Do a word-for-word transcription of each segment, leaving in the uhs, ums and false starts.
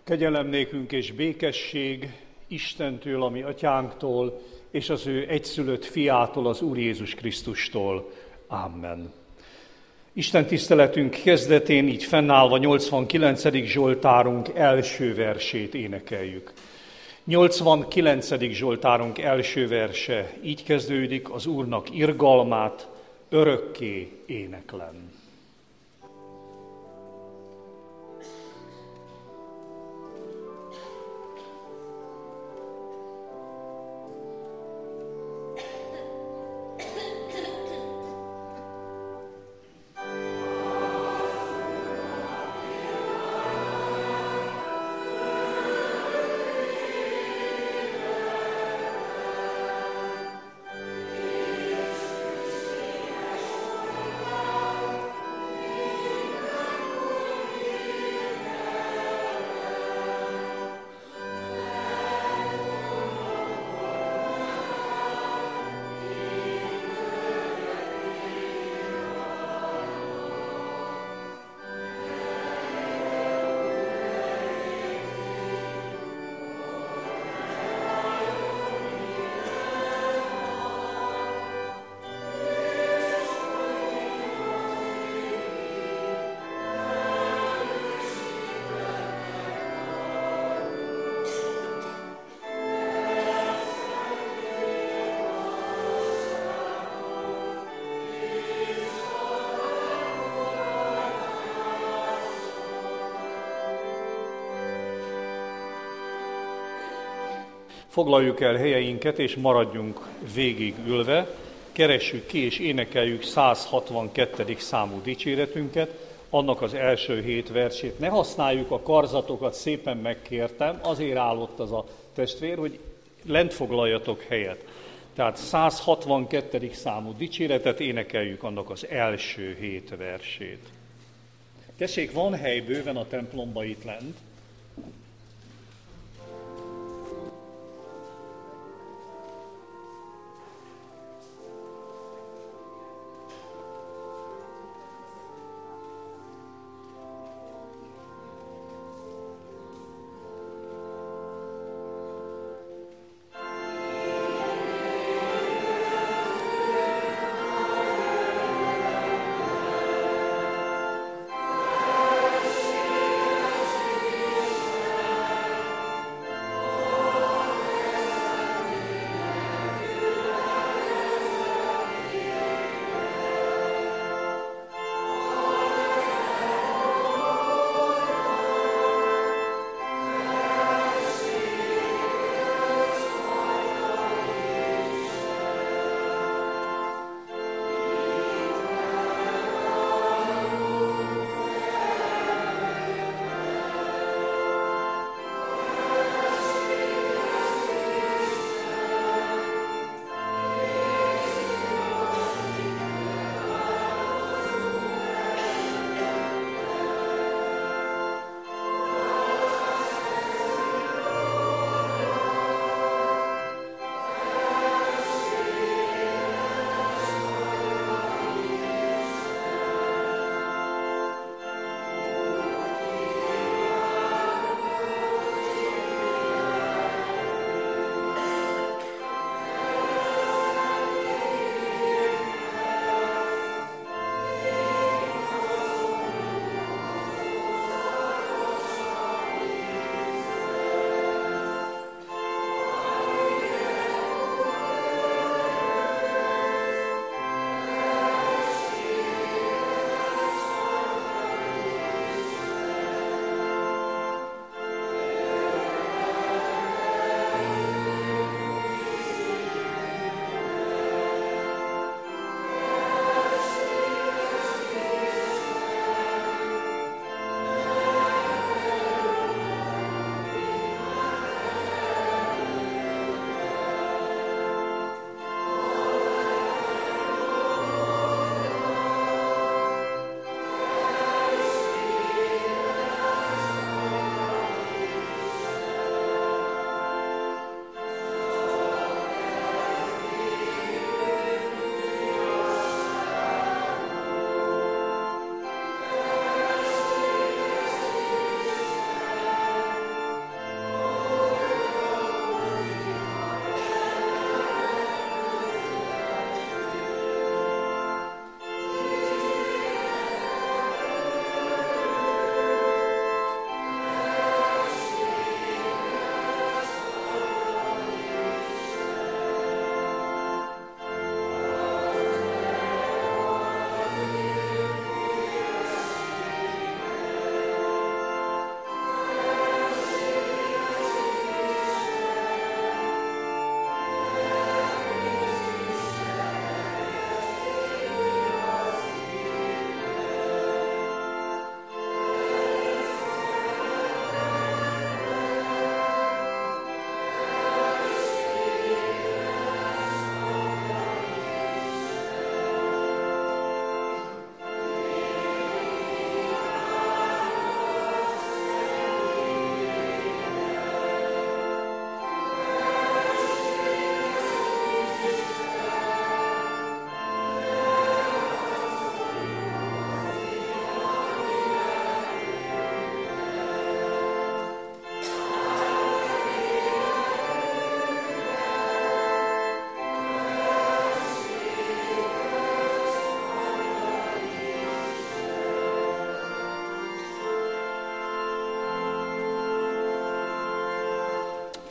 Kegyelem nékünk és békesség Istentől, a mi atyánktól, és az ő egyszülött fiától, az Úr Jézus Krisztustól. Amen. Isten tiszteletünk kezdetén így fennállva nyolcvankilencedik Zsoltárunk első versét énekeljük. nyolcvankilencedik Zsoltárunk első verse így kezdődik: az Úrnak irgalmát örökké éneklem. Foglaljuk el helyeinket, és maradjunk végig ülve, keressük ki és énekeljük száz hatvankettedik számú dicséretünket, annak az első hét versét. Ne használjuk a karzatokat, szépen megkértem, azért állott az a testvér, hogy lent foglaljatok helyet. Tehát száz hatvankettedik számú dicséretet énekeljük, annak az első hét versét. Tessék, van hely bőven a templomba itt lent.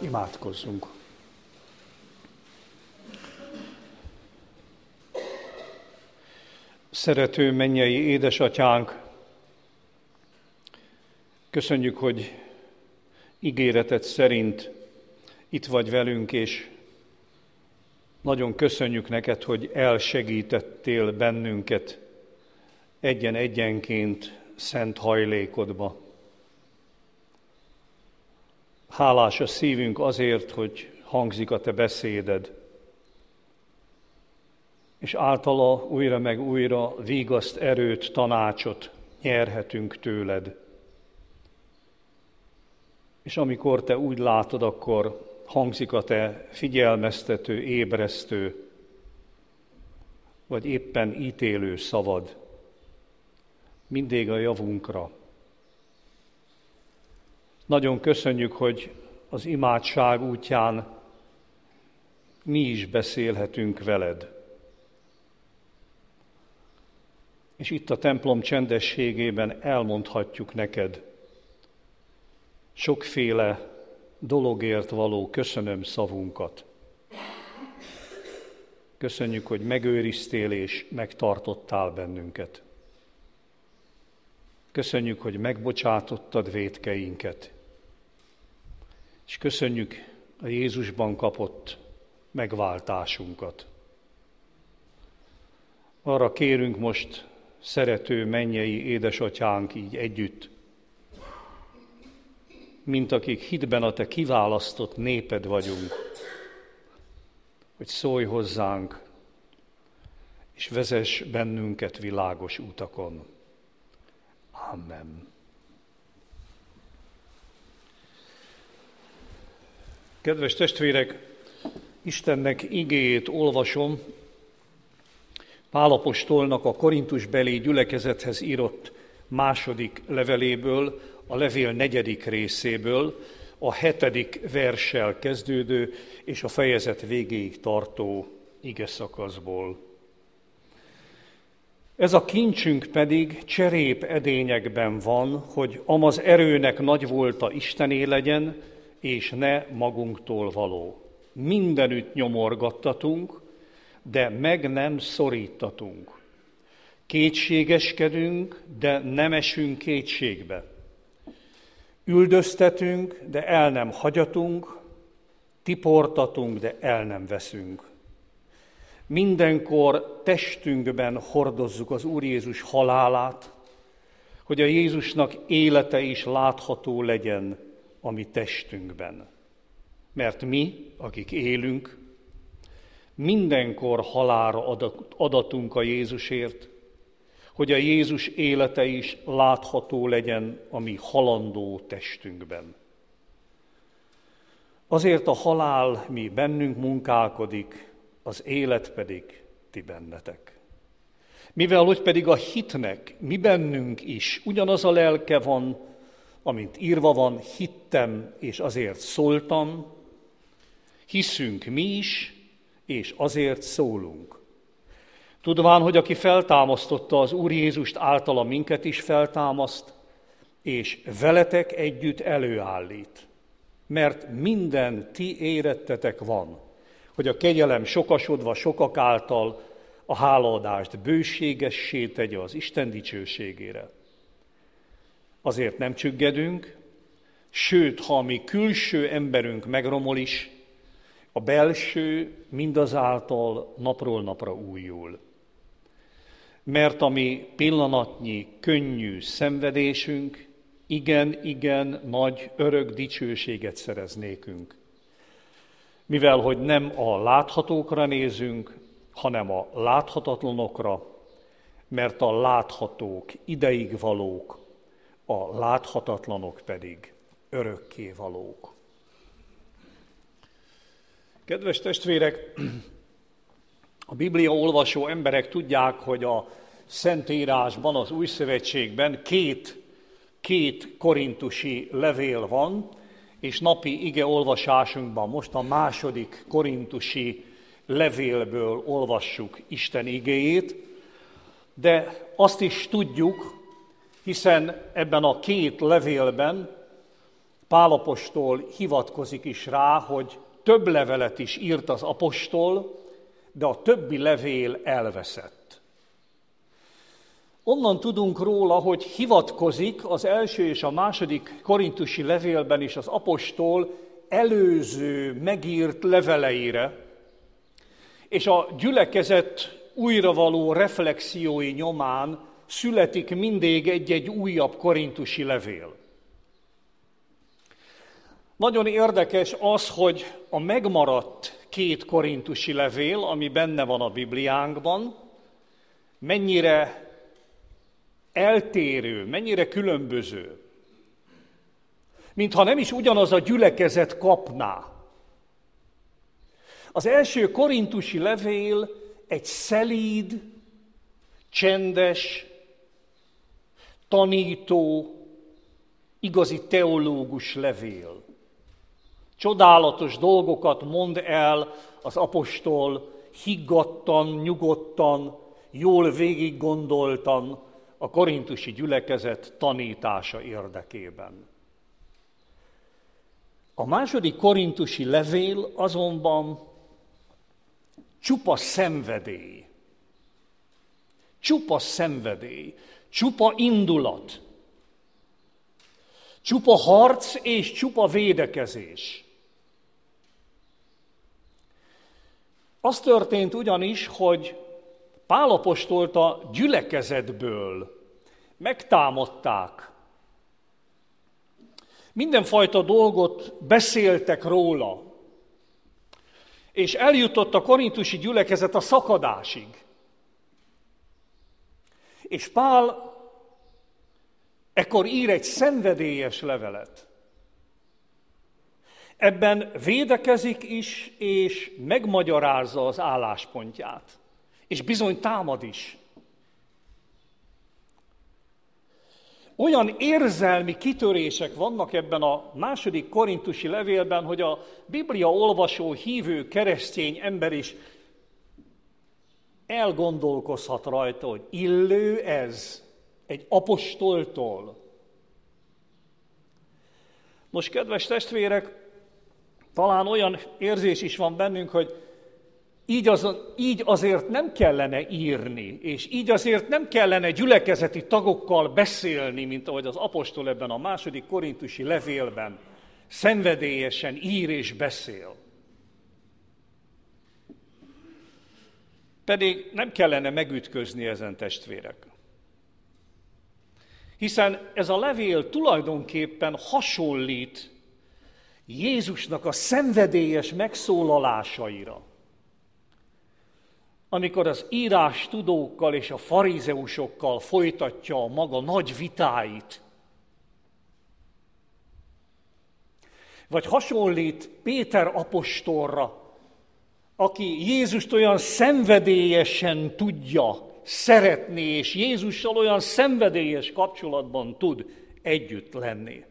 Imádkozzunk. Szerető mennyei édesatyánk, köszönjük, hogy ígéreted szerint itt vagy velünk, és nagyon köszönjük neked, hogy elsegítettél bennünket egyen-egyenként szent hajlékodba. Hálás a szívünk azért, hogy hangzik a te beszéded, és általa újra meg újra vigaszt, erőt, tanácsot nyerhetünk tőled. És amikor te úgy látod, akkor hangzik a te figyelmeztető, ébresztő, vagy éppen ítélő szavad, mindig a javunkra. Nagyon köszönjük, hogy az imádság útján mi is beszélhetünk veled. És itt a templom csendességében elmondhatjuk neked sokféle dologért való köszönöm szavunkat. Köszönjük, hogy megőriztél és megtartottál bennünket. Köszönjük, hogy megbocsátottad vétkeinket. És köszönjük a Jézusban kapott megváltásunkat. Arra kérünk most, szerető mennyei édesatyánk, így együtt, mint akik hitben a te kiválasztott néped vagyunk, hogy szólj hozzánk, és vezess bennünket világos utakon. Amen. Kedves testvérek, Istennek igéjét olvasom, Pál apostolnak a korintusbeli gyülekezethez írott második leveléből, a levél negyedik részéből, a hetedik verssel kezdődő és a fejezet végéig tartó igeszakaszból. Ez a kincsünk pedig cserép edényekben van, hogy amaz erőnek nagy volta Istené legyen, és ne magunktól való. Mindenütt nyomorgattatunk, de meg nem szorítatunk. Kétségeskedünk, de nem esünk kétségbe. Üldöztetünk, de el nem hagyatunk, tiportatunk, de el nem veszünk. Mindenkor testünkben hordozzuk az Úr Jézus halálát, hogy a Jézusnak élete is látható legyen a mi testünkben. Mert mi, akik élünk, mindenkor halálra adatunk a Jézusért, hogy a Jézus élete is látható legyen a mi halandó testünkben. Azért a halál mi bennünk munkálkodik, az élet pedig ti bennetek. Mivel hogy pedig a hitnek mi bennünk is ugyanaz a lelke van, amint írva van, hittem és azért szóltam, hiszünk mi is, és azért szólunk. Tudván, hogy aki feltámasztotta az Úr Jézust, általa minket is feltámaszt, és veletek együtt előállít. Mert minden ti érettetek van, hogy a kegyelem sokasodva sokak által a hálaadást bőségessé tegye az Isten dicsőségére. Azért nem csüggedünk, sőt, ha a mi külső emberünk megromol is, a belső mindazáltal napról napra újul. Mert a mi pillanatnyi, könnyű szenvedésünk igen, igen nagy örök dicsőséget szerez nékünk. Mivel, hogy nem a láthatókra nézünk, hanem a láthatatlanokra, mert a láthatók ideig valók, a láthatatlanok pedig örökké valók. Kedves testvérek, a Biblia olvasó emberek tudják, hogy a Szentírásban, az Új Szövetségben két, két korintusi levél van, és napi ige olvasásunkban most a második korintusi levélből olvassuk Isten igéjét, de azt is tudjuk, hiszen ebben a két levélben Pál apostol hivatkozik is rá, hogy több levelet is írt az apostol, de a többi levél elveszett. Onnan tudunk róla, hogy hivatkozik az első és a második korintusi levélben is az apostol előző megírt leveleire, és a gyülekezet újravaló reflexiói nyomán születik mindig egy-egy újabb korintusi levél. Nagyon érdekes az, hogy a megmaradt két korintusi levél, ami benne van a Bibliánkban, mennyire eltérő, mennyire különböző. Mintha nem is ugyanaz a gyülekezet kapná. Az első korintusi levél egy szelíd, csendes, tanító, igazi teológus levél. Csodálatos dolgokat mond el az apostol higgadtan, nyugodtan, jól végiggondoltan a korintusi gyülekezet tanítása érdekében. A második korintusi levél azonban csupa szenvedély, csupa szenvedély, csupa indulat, csupa harc és csupa védekezés. Az történt ugyanis, hogy Pál apostolt a gyülekezetből megtámadták. Mindenfajta dolgot beszéltek róla, és eljutott a korintusi gyülekezet a szakadásig. És Pál ekkor ír egy szenvedélyes levelet. Ebben védekezik is, és megmagyarázza az álláspontját. És bizony támad is. Olyan érzelmi kitörések vannak ebben a második korintusi levélben, hogy a Biblia olvasó, hívő, keresztény ember is elgondolkozhat rajta, hogy illő ez egy apostoltól. Most, kedves testvérek, talán olyan érzés is van bennünk, hogy így, az, így azért nem kellene írni, és így azért nem kellene gyülekezeti tagokkal beszélni, mint ahogy az apostol ebben a második korintusi levélben szenvedélyesen ír és beszél. Pedig nem kellene megütközni ezen, testvérek. Hiszen ez a levél tulajdonképpen hasonlít Jézusnak a szenvedélyes megszólalásaira, amikor az írástudókkal és a farizeusokkal folytatja a maga nagy vitáit. Vagy hasonlít Péter apostolra, aki Jézust olyan szenvedélyesen tudja szeretni, és Jézussal olyan szenvedélyes kapcsolatban tud együtt lenni.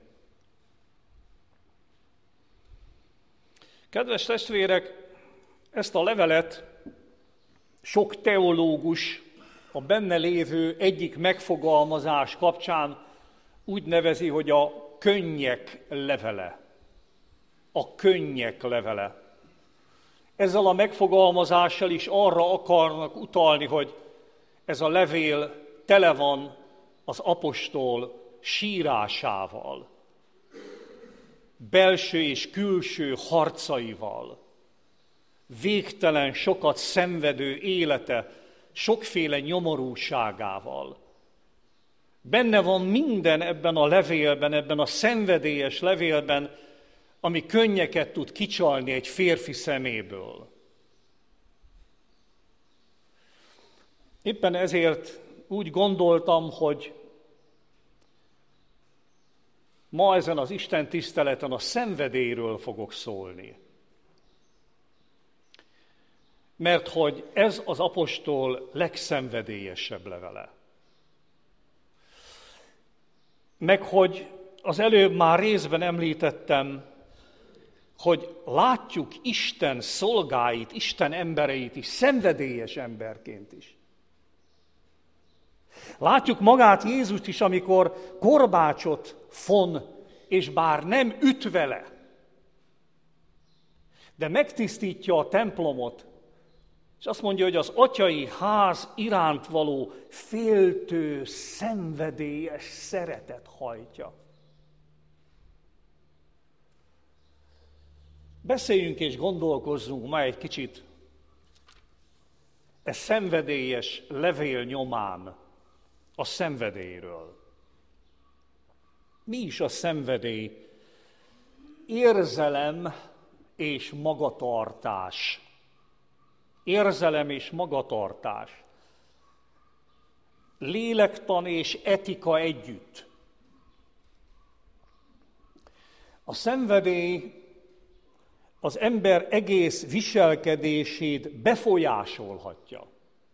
Kedves testvérek, ezt a levelet sok teológus a benne lévő egyik megfogalmazás kapcsán úgy nevezi, hogy a könnyek levele. A könnyek levele. Ezzel a megfogalmazással is arra akarnak utalni, hogy ez a levél tele van az apostol sírásával, belső és külső harcaival, végtelen sokat szenvedő élete, sokféle nyomorúságával. Benne van minden ebben a levélben, ebben a szenvedélyes levélben, ami könnyeket tud kicsalni egy férfi szeméből. Éppen ezért úgy gondoltam, hogy ma ezen az Isten tiszteleten a szenvedélyről fogok szólni. Mert hogy ez az apostol legszenvedélyesebb levele. Meg hogy az előbb már részben említettem, hogy látjuk Isten szolgáit, Isten embereit is, szenvedélyes emberként is. Látjuk magát Jézust is, amikor korbácsot fon, és bár nem üt vele, de megtisztítja a templomot, és azt mondja, hogy az atyai ház iránt való féltő, szenvedélyes szeretet hajtja. Beszéljünk és gondolkozzunk ma egy kicsit e szenvedélyes levél nyomán a szenvedélyről. Mi is a szenvedély? Érzelem és magatartás. Érzelem és magatartás. Lélektan és etika együtt. A szenvedély az ember egész viselkedését befolyásolhatja.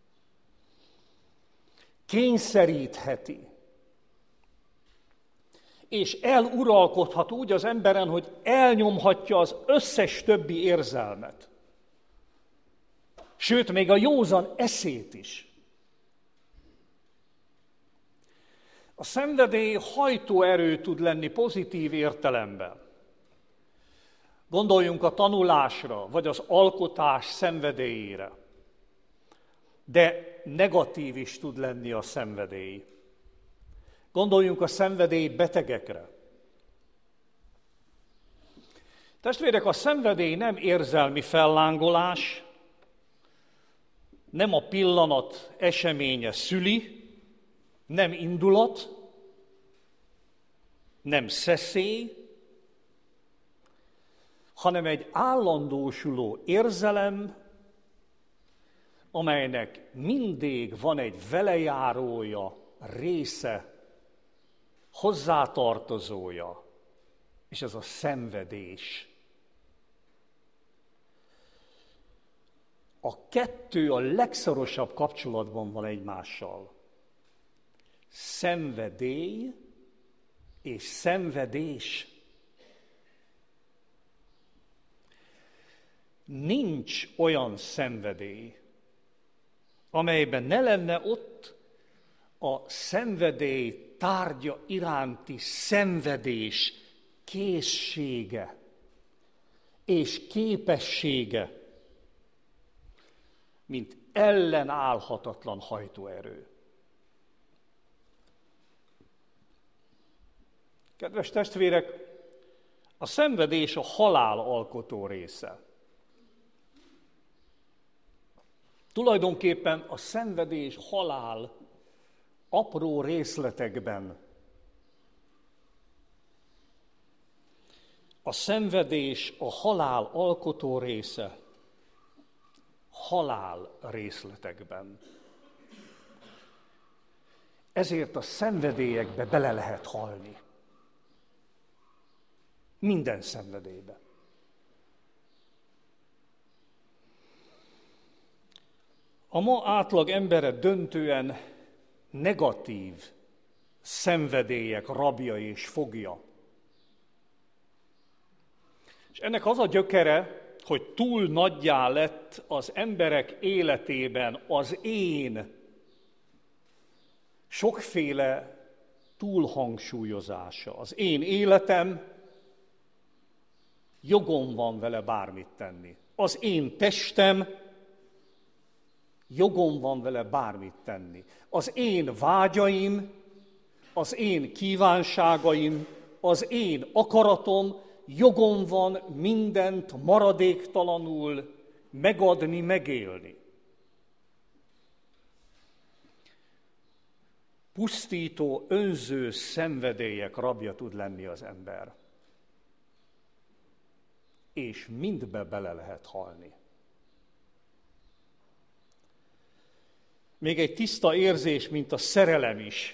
Kényszerítheti. És eluralkodhat úgy az emberen, hogy elnyomhatja az összes többi érzelmet. Sőt, még a józan eszét is. A szenvedély hajtóerő tud lenni pozitív értelemben. Gondoljunk a tanulásra, vagy az alkotás szenvedélyére. De negatív is tud lenni a szenvedély. Gondoljunk a szenvedély betegekre. Testvérek, a szenvedély nem érzelmi fellángolás, nem a pillanat eseménye szüli, nem indulat, nem szeszély, hanem egy állandósuló érzelem, amelynek mindig van egy velejárója, része, hozzátartozója, és ez a szenvedés. A kettő a legszorosabb kapcsolatban van egymással. Szenvedély és szenvedés. Nincs olyan szenvedély, amelyben ne lenne ott a szenvedély tárgya iránti szenvedés készsége és képessége, mint ellenállhatatlan hajtóerő. Kedves testvérek, a szenvedés a halál alkotó része. Tulajdonképpen a szenvedés, halál apró részletekben. A szenvedés a halál alkotó része. Halál részletekben. Ezért a szenvedélyekbe bele lehet halni. Minden szenvedélybe. A ma átlag embere döntően negatív szenvedélyek rabja és fogja. És ennek az a gyökere, hogy túl nagyjá lett az emberek életében az én sokféle túlhangsúlyozása. Az én életem, jogom van vele bármit tenni. Az én testem, jogom van vele bármit tenni. Az én vágyaim, az én kívánságaim, az én akaratom, jogom van mindent maradéktalanul megadni, megélni. Pusztító, önző szenvedélyek rabja tud lenni az ember. És mindbe bele lehet halni. Még egy tiszta érzés, mint a szerelem is,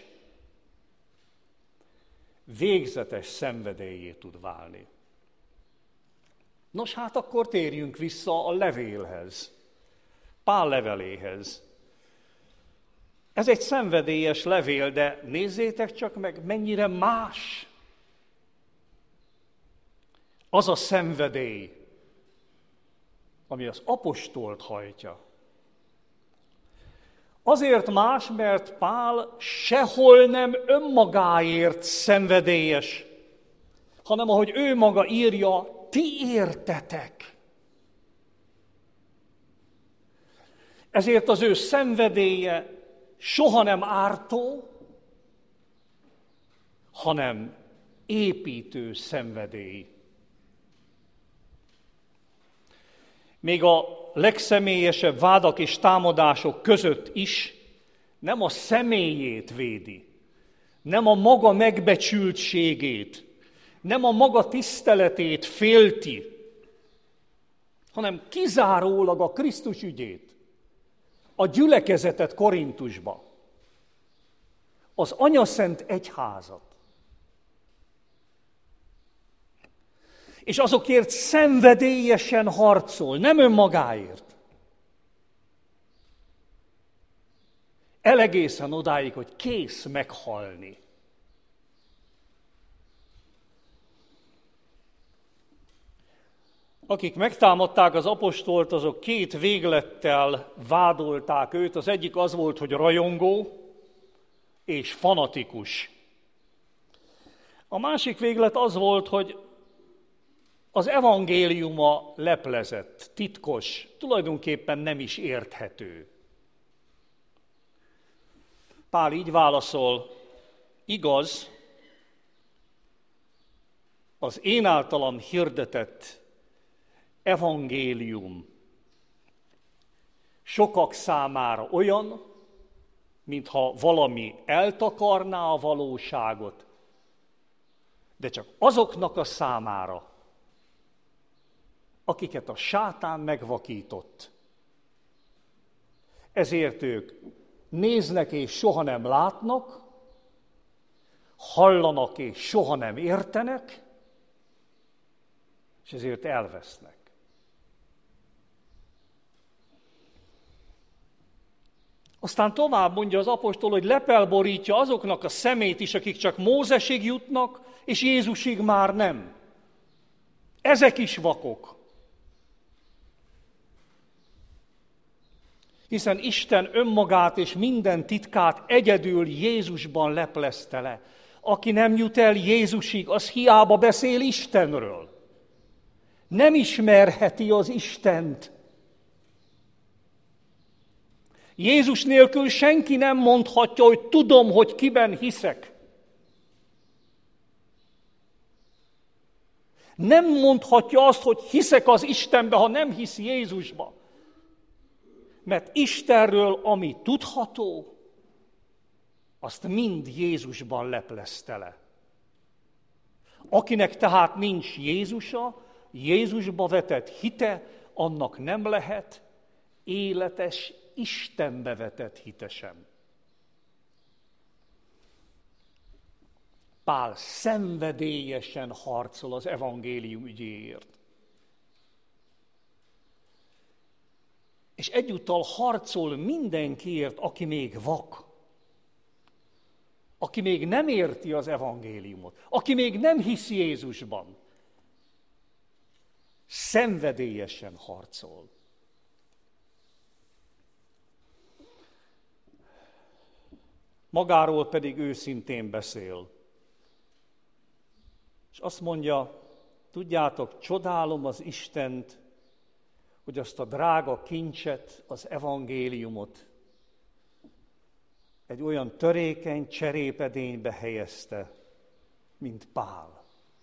végzetes szenvedélyé tud válni. Nos, hát akkor térjünk vissza a levélhez, Pál leveléhez. Ez egy szenvedélyes levél, de nézzétek csak meg, mennyire más az a szenvedély, ami az apostolt hajtja. Azért más, mert Pál sehol nem önmagáért szenvedélyes, hanem ahogy ő maga írja, ti értetek. Ezért az ő szenvedélye soha nem ártó, hanem építő szenvedély. Még a legszemélyesebb vádak és támadások között is nem a személyét védi, nem a maga megbecsültségét, nem a maga tiszteletét félti, hanem kizárólag a Krisztus ügyét, a gyülekezetet Korintusba, az Anyaszent Egyházat. És azokért szenvedélyesen harcol, nem önmagáért. Elegészen odáig, hogy kész meghalni. Akik megtámadták az apostolt, azok két véglettel vádolták őt. Az egyik az volt, hogy rajongó és fanatikus. A másik véglet az volt, hogy az evangéliuma leplezett, titkos, tulajdonképpen nem is érthető. Pál így válaszol, igaz, az én általam hirdetett evangélium sokak számára olyan, mintha valami eltakarná a valóságot, de csak azoknak a számára, akiket a sátán megvakított. Ezért ők néznek és soha nem látnak, hallanak és soha nem értenek, és ezért elvesznek. Aztán tovább mondja az apostol, hogy lepel borítja azoknak a szemét is, akik csak Mózesig jutnak, és Jézusig már nem. Ezek is vakok. Hiszen Isten önmagát és minden titkát egyedül Jézusban leplezte le. Aki nem jut el Jézusig, az hiába beszél Istenről. Nem ismerheti az Istent. Jézus nélkül senki nem mondhatja, hogy tudom, hogy kiben hiszek. Nem mondhatja azt, hogy hiszek az Istenbe, ha nem hisz Jézusba. Mert Istenről, ami tudható, azt mind Jézusban leplezte le. Akinek tehát nincs Jézusa, Jézusba vetett hite, annak nem lehet életes, Istenbe vetett hite sem. Pál szenvedélyesen harcol az evangélium ügyéért. És egyúttal harcol mindenkiért, aki még vak, aki még nem érti az evangéliumot, aki még nem hisz Jézusban. Szenvedélyesen harcol. Magáról pedig őszintén beszél. És azt mondja, tudjátok, csodálom az Istent, hogy azt a drága kincset, az evangéliumot egy olyan törékeny cserépedénybe helyezte, mint Pál.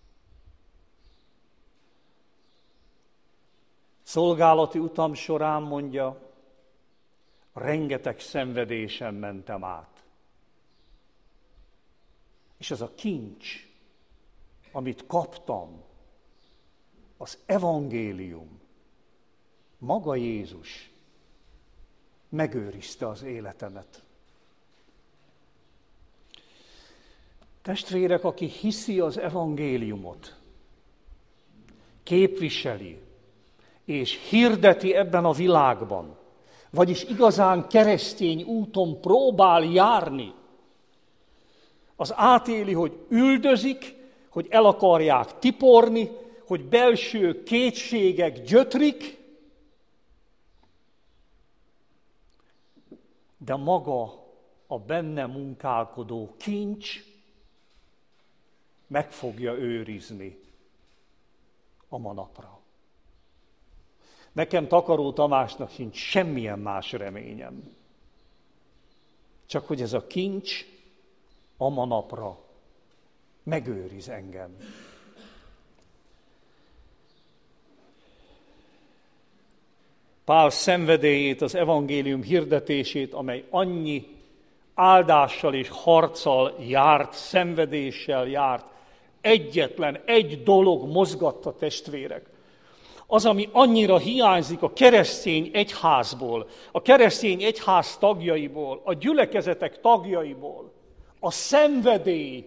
Szolgálati utam során, mondja, rengeteg szenvedésen mentem át. És ez a kincs, amit kaptam, az evangélium, maga Jézus megőrizte az életemet. Testvérek, aki hiszi az evangéliumot, képviseli és hirdeti ebben a világban, vagyis igazán keresztény úton próbál járni, az átéli, hogy üldözik, hogy el akarják tiporni, hogy belső kétségek gyötrik, de maga a benne munkálkodó kincs meg fogja őrizni a manapra. Nekem, Takaró Tamásnak sincs semmilyen más reményem. Csak hogy ez a kincs a manapra megőriz engem. Pál szenvedélyét, az evangélium hirdetését, amely annyi áldással és harccal járt, szenvedéssel járt, egyetlen egy dolog mozgatta, testvérek. Az, ami annyira hiányzik a keresztény egyházból, a keresztény egyház tagjaiból, a gyülekezetek tagjaiból, a szenvedély,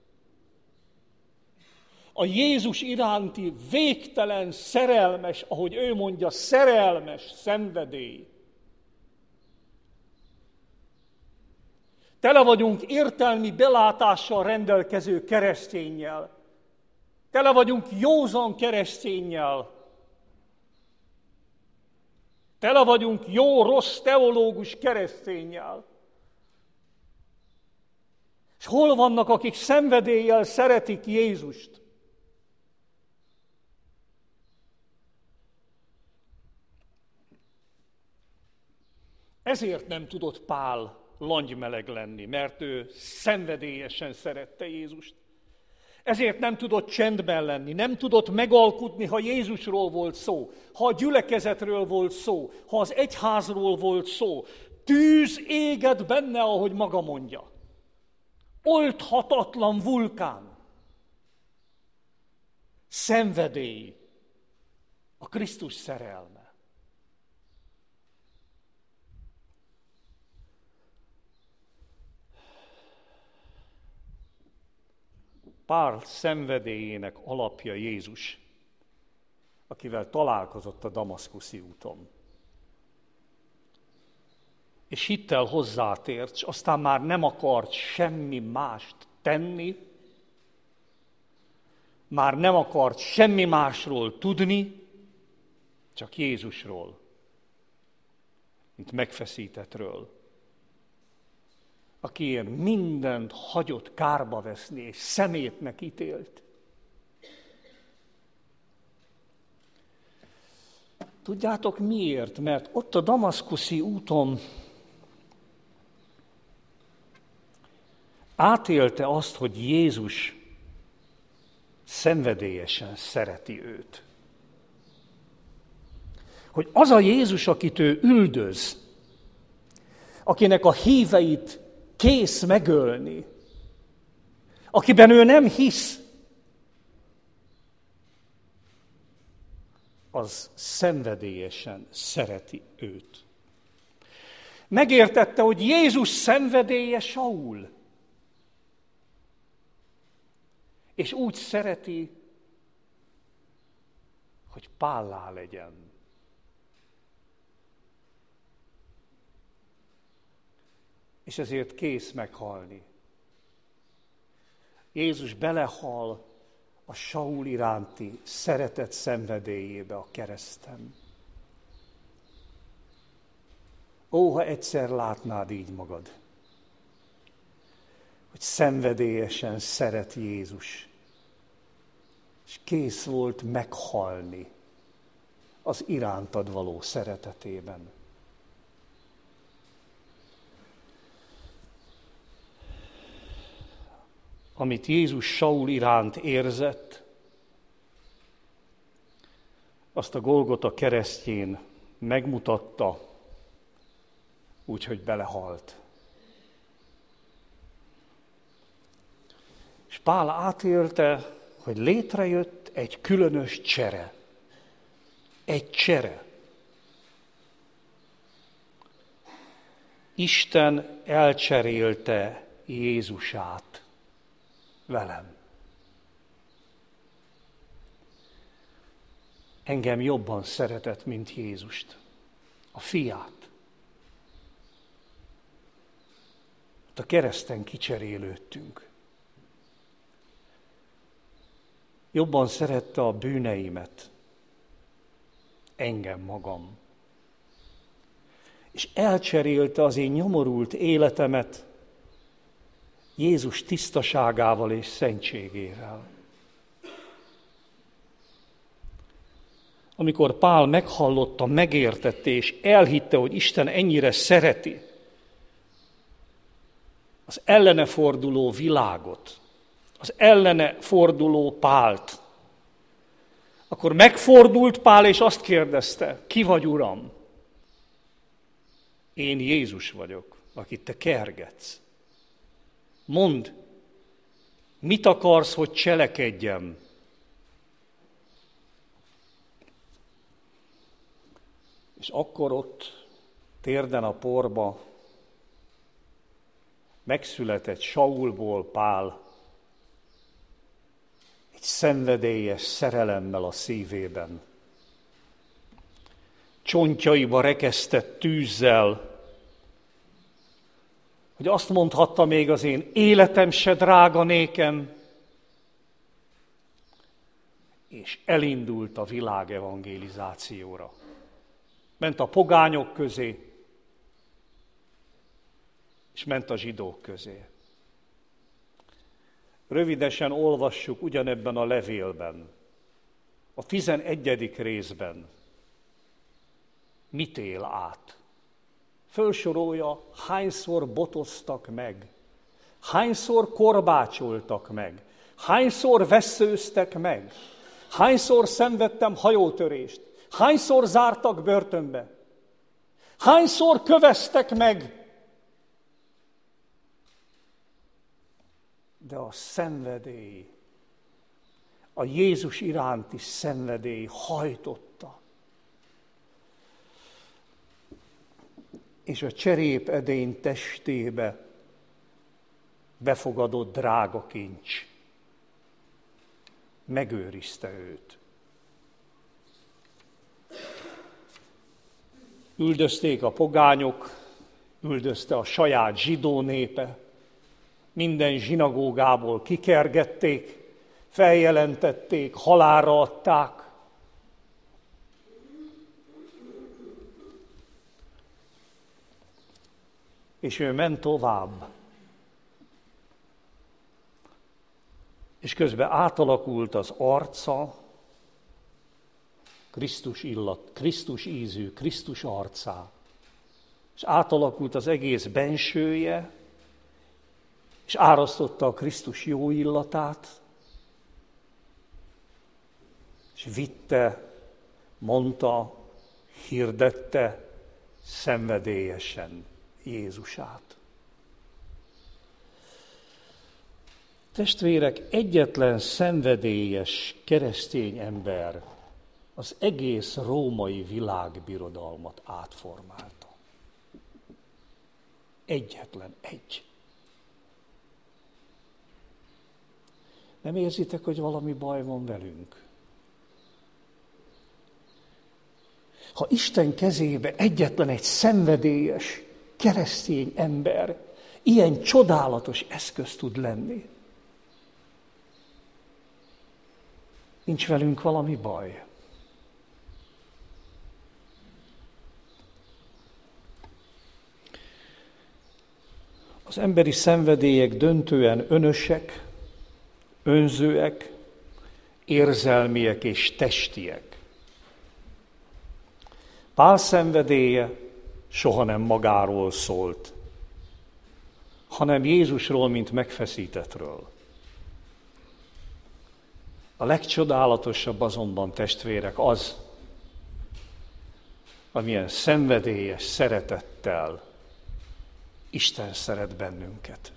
a Jézus iránti végtelen, szerelmes, ahogy ő mondja, szerelmes szenvedély. Tele vagyunk értelmi belátással rendelkező kereszténnyel. Tele vagyunk józan kereszténnyel. Tele vagyunk jó-rossz teológus kereszténnyel. És hol vannak, akik szenvedéllyel szeretik Jézust? Ezért nem tudott Pál langymeleg lenni, mert ő szenvedélyesen szerette Jézust. Ezért nem tudott csendben lenni, nem tudott megalkudni, ha Jézusról volt szó, ha a gyülekezetről volt szó, ha az egyházról volt szó. Tűz égett benne, ahogy maga mondja. Oldhatatlan vulkán. Szenvedély. A Krisztus szerelme. Pál szenvedélyének alapja Jézus, akivel találkozott a damaszkuszi úton. És hittel hozzátért, és aztán már nem akart semmi mást tenni, már nem akart semmi másról tudni, csak Jézusról, mint megfeszítettről, akiért mindent hagyott kárba veszni, és szemétnek ítélt. Tudjátok miért? Mert ott a damaszkuszi úton átélte azt, hogy Jézus szenvedélyesen szereti őt. Hogy az a Jézus, akit ő üldöz, akinek a híveit kész megölni, akiben ő nem hisz, az szenvedélyesen szereti őt. Megértette, hogy Jézus szenvedélye Saul, és úgy szereti, hogy Pállá legyen. És ezért kész meghalni. Jézus belehal a Saul iránti szeretet szenvedélyébe a kereszten. Ó, ha egyszer látnád így magad, hogy szenvedélyesen szeret Jézus, és kész volt meghalni az irántad való szeretetében. Amit Jézus Saul iránt érzett, azt a Golgota keresztjén megmutatta, úgyhogy belehalt. És Pál átélte, hogy létrejött egy különös csere. Egy csere. Isten elcserélte Jézusát velem. Engem jobban szeretett, mint Jézust, a fiát. A kereszten kicserélődtünk. Jobban szerette a bűneimet, engem magam. És elcserélte az én nyomorult életemet Jézus tisztaságával és szentségével. Amikor Pál meghallotta, megértette és elhitte, hogy Isten ennyire szereti az ellene forduló világot, az ellene forduló Pált, akkor megfordult Pál és azt kérdezte, ki vagy, Uram? Én Jézus vagyok, akit te kergetsz. Mondd, mit akarsz, hogy cselekedjem? És akkor ott, térden a porba, megszületett Saulból Pál, egy szenvedélyes szerelemmel a szívében. Csontjaiba rekesztett tűzzel, hogy azt mondhatta még az én életem se drága nékem, és elindult a világ evangelizációra. Ment a pogányok közé, és ment a zsidók közé. Rövidesen olvassuk ugyanebben a levélben, a tizenegyedik részben, mit él át. Fölsorolja, hányszor botoztak meg, hányszor korbácsoltak meg, hányszor vesszőztek meg, hányszor szenvedtem hajótörést, hányszor zártak börtönbe, hányszor köveztek meg. De a szenvedély, a Jézus iránti szenvedély hajtotta. És a cserép edény testébe befogadott drága kincs megőrizte őt. Üldözték a pogányok, üldözte a saját zsidó népe, minden zsinagógából kikergették, feljelentették, halálra adták. És ő ment tovább. És közben átalakult az arca, Krisztus illat, Krisztus ízű, Krisztus arcá. És átalakult az egész bensője, és árasztotta a Krisztus jó illatát, és vitte, mondta, hirdette szenvedélyesen Jézusát. Testvérek, egyetlen szenvedélyes keresztény ember az egész római világbirodalmat átformálta. Egyetlen egy. Nem érzitek, hogy valami baj van velünk? Ha Isten kezébe egyetlen egy szenvedélyes, keresztény ember ilyen csodálatos eszköz tud lenni, nincs velünk valami baj. Az emberi szenvedélyek döntően önösek, önzőek, érzelmiek és testiek. Pál szenvedélye soha nem magáról szólt, hanem Jézusról, mint megfeszítettről. A legcsodálatosabb azonban, testvérek, az, amilyen szenvedélyes szeretettel Isten szeret bennünket.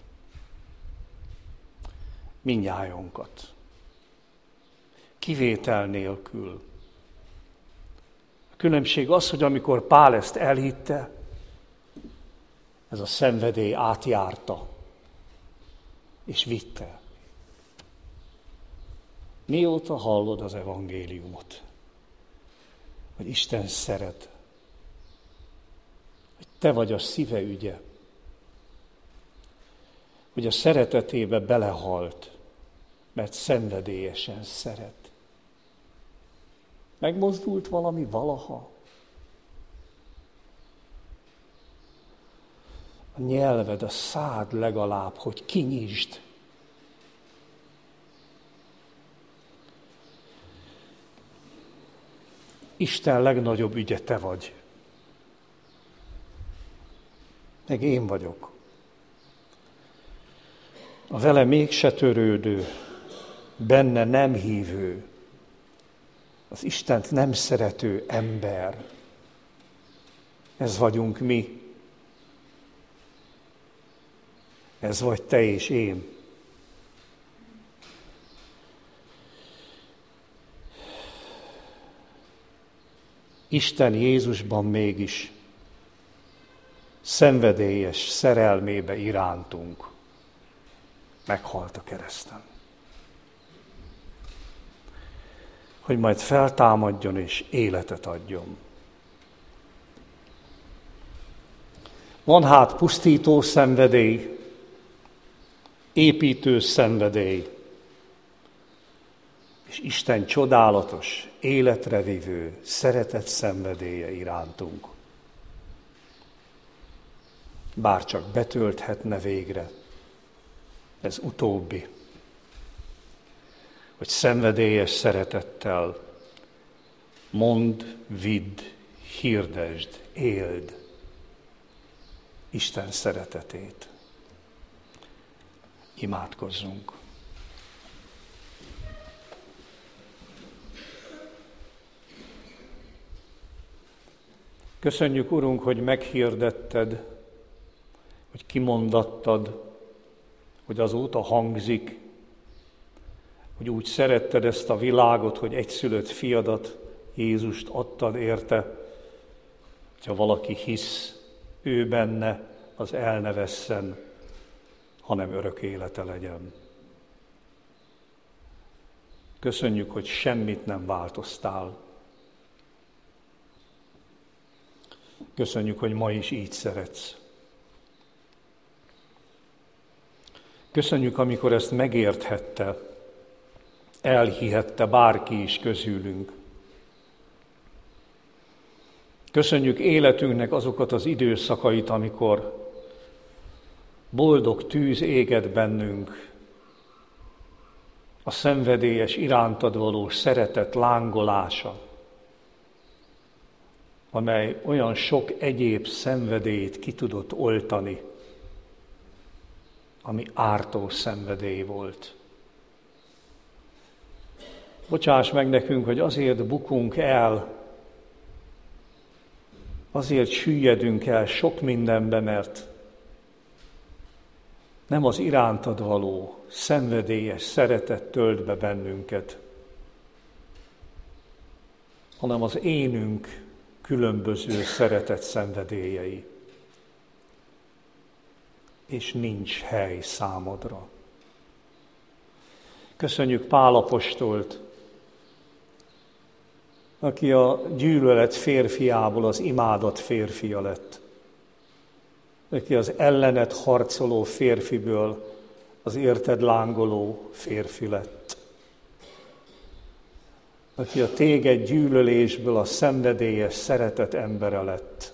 Mindnyájunkat. Kivétel nélkül. A különbség az, hogy amikor Pál ezt elhitte, ez a szenvedély átjárta, és vitte. Mióta hallod az evangéliumot, hogy Isten szeret, hogy te vagy a szíve ügye, hogy a szeretetébe belehalt, mert szenvedélyesen szeret. Megmozdult valami valaha? nyelved, a szád legalább, hogy kinyisd. Isten legnagyobb ügye te vagy. Meg én vagyok. A vele mégse törődő, benne nem hívő, az Istent nem szerető ember. Ez vagyunk mi. Ez vagy te és én. Isten Jézusban mégis szenvedélyes szerelmébe irántunk meghalt a kereszten. Hogy majd feltámadjon és életet adjon. Van hát pusztító szenvedély, építő szenvedély, és Isten csodálatos, életre vívő, szeretet szenvedélye irántunk. Bárcsak betölthetne végre ez utóbbi, hogy szenvedélyes szeretettel mondd, vidd, hirdesd, éld Isten szeretetét. Imádkozzunk. Köszönjük, Urunk, hogy meghirdetted, hogy kimondattad, hogy azóta hangzik, hogy úgy szeretted ezt a világot, hogy egyszülött fiadat, Jézust adtad érte, hogyha valaki hisz, ő benne, az el ne vesszen, hanem örök élete legyen. Köszönjük, hogy semmit nem változtál. Köszönjük, hogy ma is így szeretsz. Köszönjük, amikor ezt megérthette, elhihette bárki is közülünk. Köszönjük életünknek azokat az időszakait, amikor boldog tűz égett bennünk, a szenvedélyes irántad való szeretet lángolása, amely olyan sok egyéb szenvedélyt ki tudott oltani, ami ártó szenvedély volt. Bocsáss meg nekünk, hogy azért bukunk el, azért süllyedünk el sok mindenbe, mert nem az irántad való szenvedélyes szeretet tölt be bennünket, hanem az énünk különböző szeretet szenvedélyei. És nincs hely számodra. Köszönjük Pál apostolt, aki a gyűlölet férfiából az imádat férfia lett. Aki az ellened harcoló férfiből az érted lángoló férfi lett. Aki a téged gyűlölésből a szenvedélyes szeretet embere lett.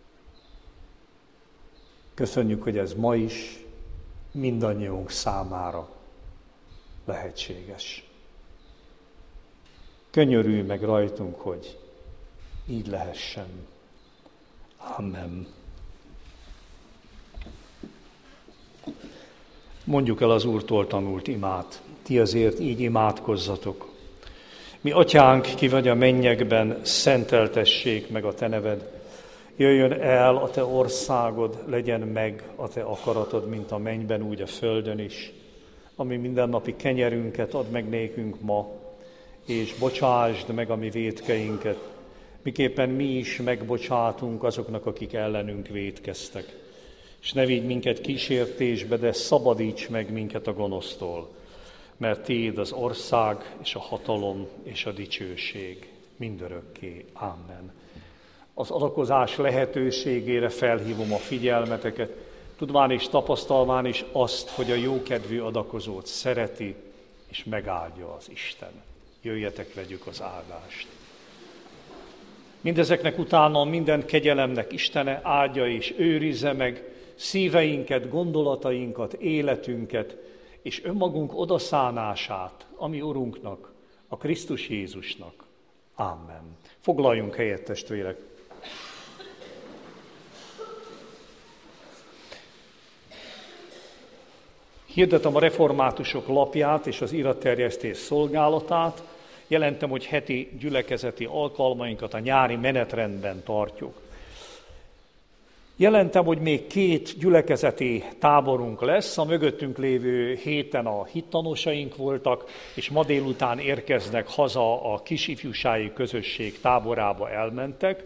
Köszönjük, hogy ez ma is mindannyiunk számára lehetséges. Könyörülj meg rajtunk, hogy így lehessen. Amen. Mondjuk el az Úrtól tanult imát. Ti azért így imádkozzatok. Mi atyánk, ki vagy a mennyekben, szenteltessék meg a te neved. Jöjjön el a te országod, legyen meg a te akaratod, mint a mennyben, úgy a földön is. Ami mindennapi kenyerünket add meg nékünk ma, és bocsásd meg a mi vétkeinket, miképpen mi is megbocsátunk azoknak, akik ellenünk vétkeztek. És ne vigy minket kísértésbe, de szabadíts meg minket a gonosztól, mert tiéd az ország, és a hatalom, és a dicsőség mindörökké. Amen. Az adakozás lehetőségére felhívom a figyelmeteket, tudván és tapasztalván is azt, hogy a jókedvű adakozót szereti, és megáldja az Isten. Jöjjetek, vegyük az áldást. Mindezeknek utána minden kegyelemnek Istene áldja és őrizze meg szíveinket, gondolatainkat, életünket, és önmagunk odaszánását a mi Urunknak, a Krisztus Jézusnak. Amen. Foglaljunk helyet, testvérek! Hirdetem a reformátusok lapját és az iratterjesztés szolgálatát. Jelentem, hogy heti gyülekezeti alkalmainkat a nyári menetrendben tartjuk. Jelentem, hogy még két gyülekezeti táborunk lesz. A mögöttünk lévő héten a hittanosaink voltak, és ma délután érkeznek haza a kisifjúsági közösség táborába elmentek.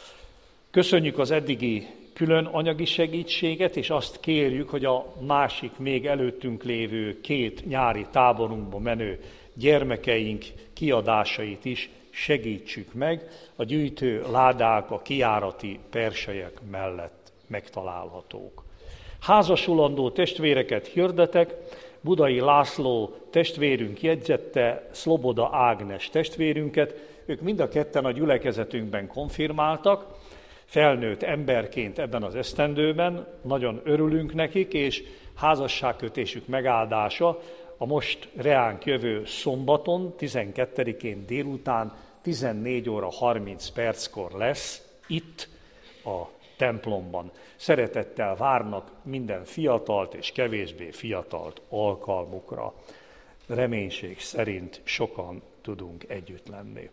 Köszönjük az eddigi külön anyagi segítséget, és azt kérjük, hogy a másik, még előttünk lévő két nyári táborunkba menő gyermekeink kiadásait is segítsük meg. A gyűjtő ládák a kijárati perselyek mellett megtalálhatók. Házasulandó testvéreket hirdetek, Budai László testvérünk jegyzette Szloboda Ágnes testvérünket, ők mind a ketten a gyülekezetünkben konfirmáltak, felnőtt emberként ebben az esztendőben, nagyon örülünk nekik, és házasságkötésük megáldása a most reánk jövő szombaton, tizenkettedikén délután tizennégy óra harminc perckor lesz itt a templomban. Szeretettel várnak minden fiatalt és kevésbé fiatalt alkalmukra. Reménység szerint sokan tudunk együtt lenni.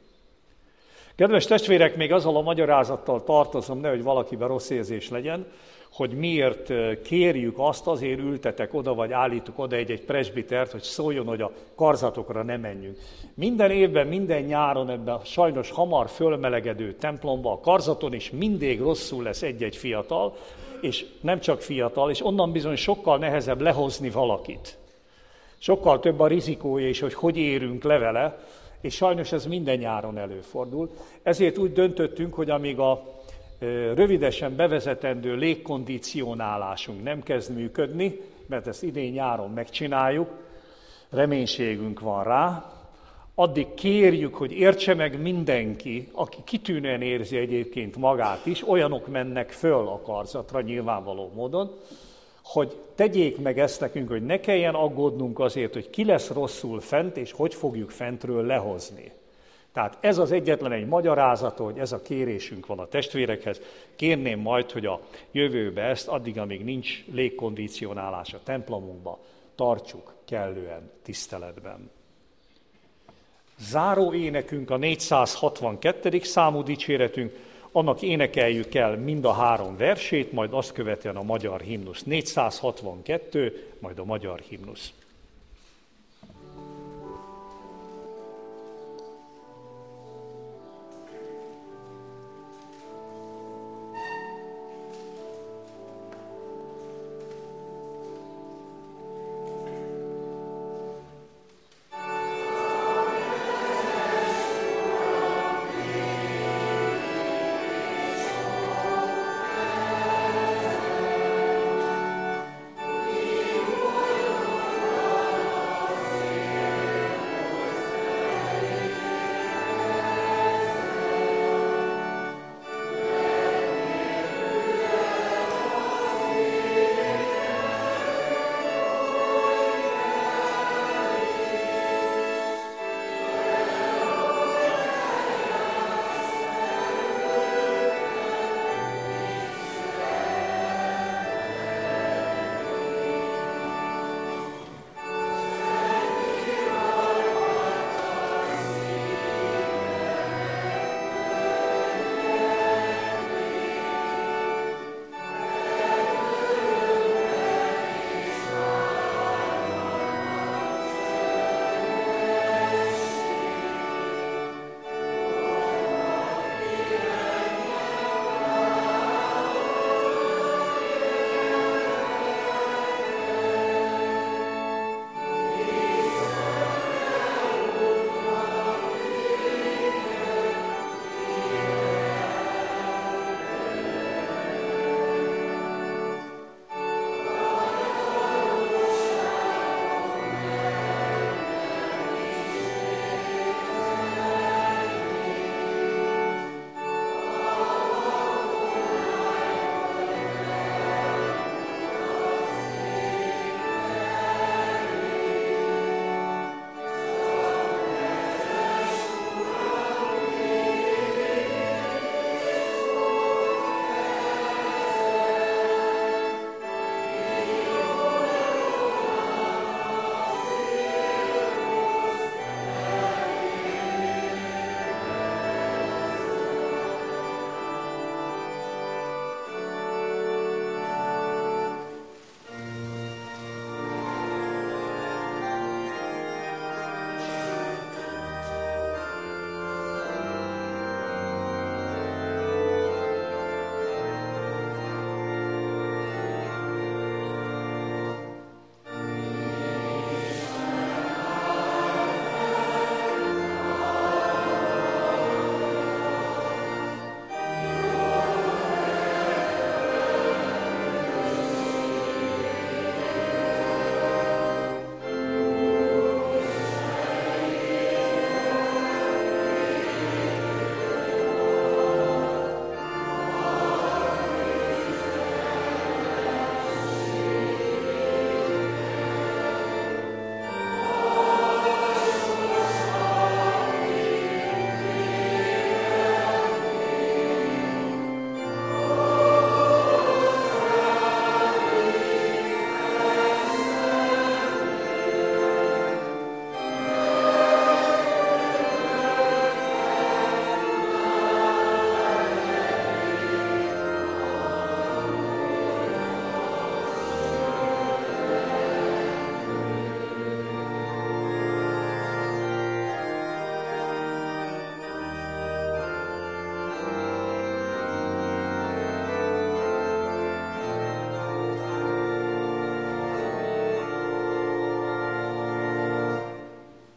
Kedves testvérek, még azzal a magyarázattal tartozom, nehogy valakiben rossz érzés legyen, hogy miért kérjük azt, azért ültetek oda, vagy állítuk oda egy-egy presbitert, hogy szóljon, hogy a karzatokra ne menjünk. Minden évben, minden nyáron ebben a sajnos hamar fölmelegedő templomban, a karzaton is mindig rosszul lesz egy-egy fiatal, és nem csak fiatal, és onnan bizony sokkal nehezebb lehozni valakit. Sokkal több a rizikója is, hogy hogy érünk le vele, és sajnos ez minden nyáron előfordul. Ezért úgy döntöttünk, hogy amíg a rövidesen bevezetendő légkondicionálásunk nem kezd működni, mert ezt idén nyáron megcsináljuk, reménységünk van rá, addig kérjük, hogy értse meg mindenki, aki kitűnően érzi egyébként magát is, olyanok mennek föl a karzatra nyilvánvaló módon, hogy tegyék meg ezt nekünk, hogy ne kelljen aggódnunk azért, hogy ki lesz rosszul fent, és hogy fogjuk fentről lehozni. Tehát ez az egyetlen egy magyarázata, hogy ez a kérésünk van a testvérekhez. Kérném majd, hogy a jövőbe ezt, addig, amíg nincs légkondicionálás a templomunkba, tartsuk kellően tiszteletben. Záró énekünk a négyszázhatvankettedik számú dicséretünk, annak énekeljük el mind a három versét, majd azt követően a magyar himnusz. négyszázhatvankettő, majd a magyar himnusz.